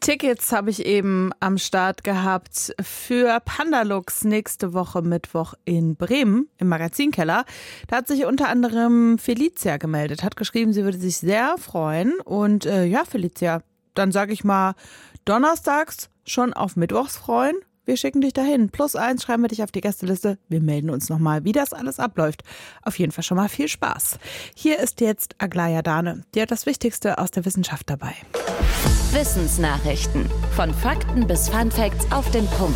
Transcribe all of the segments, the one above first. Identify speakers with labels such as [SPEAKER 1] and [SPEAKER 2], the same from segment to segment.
[SPEAKER 1] Tickets habe ich eben am Start gehabt für Pandalux nächste Woche Mittwoch in Bremen im Magazinkeller. Da hat sich unter anderem Felicia gemeldet, hat geschrieben, sie würde sich sehr freuen. Und ja, Felicia, dann sage ich mal donnerstags schon auf Mittwochs freuen. Wir schicken dich dahin. +1 schreiben wir dich auf die Gästeliste. Wir melden uns nochmal, wie das alles abläuft. Auf jeden Fall schon mal viel Spaß. Hier ist jetzt Aglaya Dane. Die hat das Wichtigste aus der Wissenschaft dabei.
[SPEAKER 2] Wissensnachrichten. Von Fakten bis Funfacts auf den Punkt.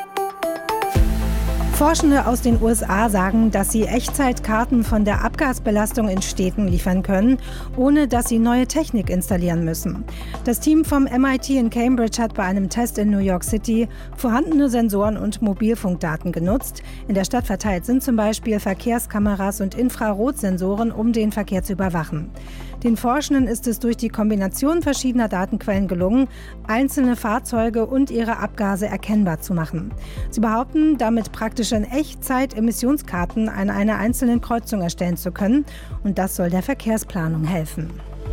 [SPEAKER 3] Forschende aus den USA sagen, dass sie Echtzeitkarten von der Abgasbelastung in Städten liefern können, ohne dass sie neue Technik installieren müssen. Das Team vom MIT in Cambridge hat bei einem Test in New York City vorhandene Sensoren und Mobilfunkdaten genutzt. In der Stadt verteilt sind zum Beispiel Verkehrskameras und Infrarotsensoren, um den Verkehr zu überwachen. Den Forschenden ist es durch die Kombination verschiedener Datenquellen gelungen, einzelne Fahrzeuge und ihre Abgase erkennbar zu machen. Sie behaupten, damit praktisch in Echtzeit Emissionskarten an einer einzelnen Kreuzung erstellen zu können. Und das soll der Verkehrsplanung helfen.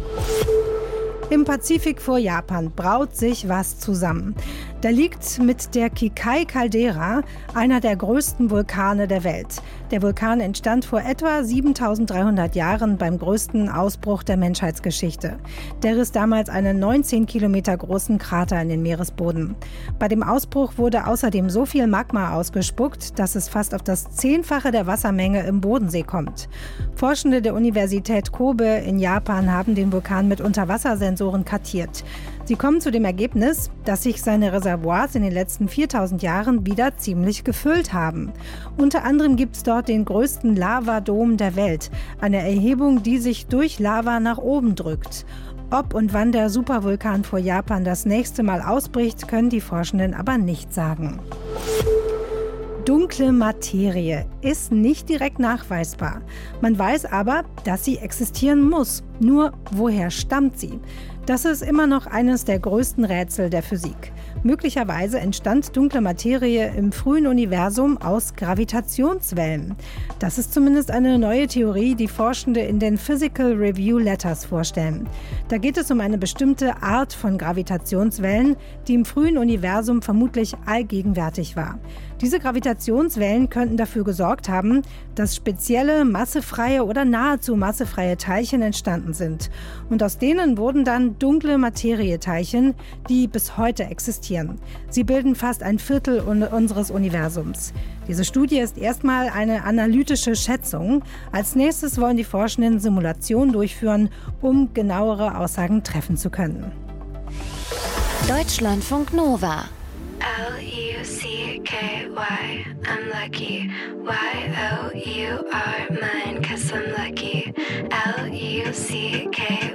[SPEAKER 3] Im Pazifik vor Japan braut sich was zusammen. Da liegt mit der Kikai-Caldera einer der größten Vulkane der Welt. Der Vulkan entstand vor etwa 7300 Jahren beim größten Ausbruch der Menschheitsgeschichte. Der riss damals einen 19 Kilometer großen Krater in den Meeresboden. Bei dem Ausbruch wurde außerdem so viel Magma ausgespuckt, dass es fast auf das 10-fache der Wassermenge im Bodensee kommt. Forschende der Universität Kobe in Japan haben den Vulkan mit Unterwassersensoren kartiert. Sie kommen zu dem Ergebnis, dass sich seine Reservoirs in den letzten 4000 Jahren wieder ziemlich gefüllt haben. Unter anderem gibt es dort den größten Lavadom der Welt, eine Erhebung, die sich durch Lava nach oben drückt. Ob und wann der Supervulkan vor Japan das nächste Mal ausbricht, können die Forschenden aber nicht sagen. Dunkle Materie ist nicht direkt nachweisbar. Man weiß aber, dass sie existieren muss. Nur woher stammt sie? Das ist immer noch eines der größten Rätsel der Physik. Möglicherweise entstand dunkle Materie im frühen Universum aus Gravitationswellen. Das ist zumindest eine neue Theorie, die Forschende in den Physical Review Letters vorstellen. Da geht es um eine bestimmte Art von Gravitationswellen, die im frühen Universum vermutlich allgegenwärtig war. Diese Gravitationswellen könnten dafür gesorgt haben, dass spezielle massefreie oder nahezu massefreie Teilchen entstanden sind. Und aus denen wurden dann dunkle Materieteilchen, die bis heute existieren. Sie bilden fast ein Viertel unseres Universums. Diese Studie ist erstmal eine analytische Schätzung. Als nächstes wollen die Forschenden Simulationen durchführen, um genauere Aussagen treffen zu können.
[SPEAKER 2] Deutschlandfunk Nova.
[SPEAKER 4] L-U-C-K-Y, I'm lucky. Y-O-U-R, mine, 'cause I'm lucky. L-U-C-K-Y.